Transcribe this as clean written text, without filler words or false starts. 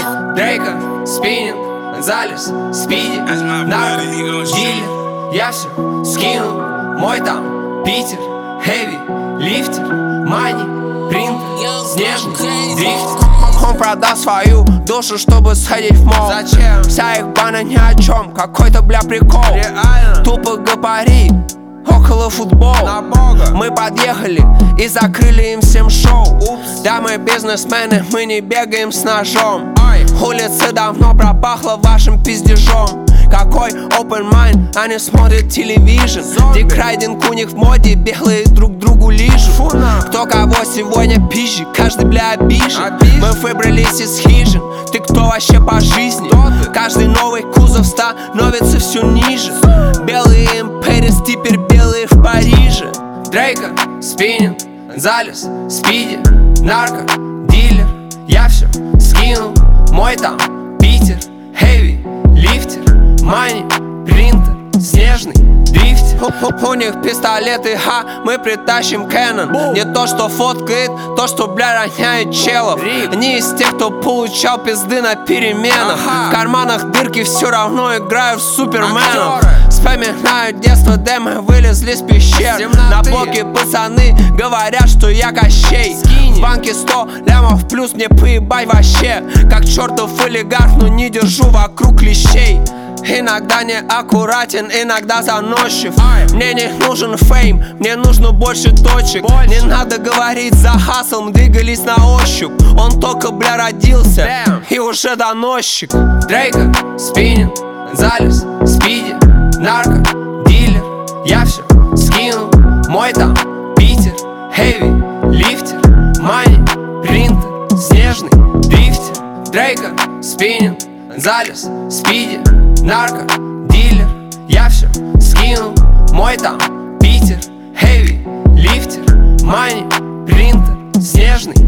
Дрейка, спиннинг, Гонзалес, Спиди, нарко, дилер. Я все скинул, мой там Питер, хэви, лифтер, мани, принтер, снежный дрифтер. Он продал свою душу, чтобы сходить в мол. Зачем? Вся их бана ни о чем, какой-то бля прикол. Реально? Тупо гапари, около футбола. Мы подъехали и закрыли им всем шоу. Упс. Да, мы бизнесмены, мы не бегаем с ножом. Улица давно пропахла вашим пиздежом. Какой open mind, они смотрят телевизор. Деграйдинг у них в моде, белые друг другу лижут. Кто кого сегодня пизжит, каждый бля обижен. Мы выбрались из хижин, ты кто вообще по жизни? Каждый новый кузов становится все ниже. Белые империс, теперь белые в Париже. Дрейка, спиннинг, Гонзалес, Спиди, нарко, дилер. Я все скинул, мой там Питер, хэви, лифтер, мани, принтер, снежный дрифтер. У них пистолеты, ха, мы притащим Canon. Не то, что фоткает, то, что, бля, роняет челов. Не из тех, кто получал пизды на переменах. В карманах дырки, все равно играю в суперменов. Вспоминаю детство, где мы вылезли с пещер. На блоке пацаны говорят, что я Кощей. В банке 100 лямов плюс, мне поебать вообще. Как чертов олигарх, но не держу вокруг клещей. Иногда не аккуратен, иногда заносчив. Мне не нужен фейм, мне нужно больше точек. Не надо говорить за хасл, мы двигались на ощупь. Он только, бля, родился и уже доносчик. Дрейка, спиннинг, Гонзалес, Спиди, нарко, дилер. Я все скинул, мой там Питер, хэви, лифтер, мани, принтер, снежный дрифтер. Дрейка, спиннинг, Гонзалес, Спиди, нарко, дилер. Я все скинул, мой там Питер, хэви, лифтер, мани, принтер, снежный